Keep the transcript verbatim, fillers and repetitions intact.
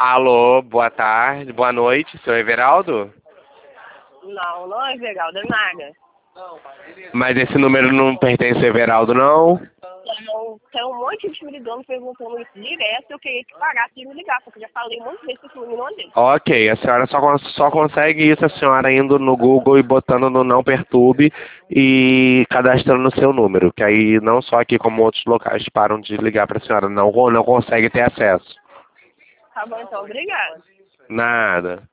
Alô, boa tarde, boa noite, seu Everaldo? Não, não é Everaldo, é Naga. Mas esse número não pertence ao Everaldo, não? Então, tem um monte de me ligando perguntando isso direto, eu queria que parasse de me ligar, porque eu já falei um monte de vezes que esse número não existe. Ok, a senhora só, con- só consegue isso a senhora indo no Google e botando no Não Perturbe e cadastrando o seu número, que aí não só aqui como outros locais param de ligar para a senhora, não, não consegue ter acesso. Tá bom, então, obrigado. Nada.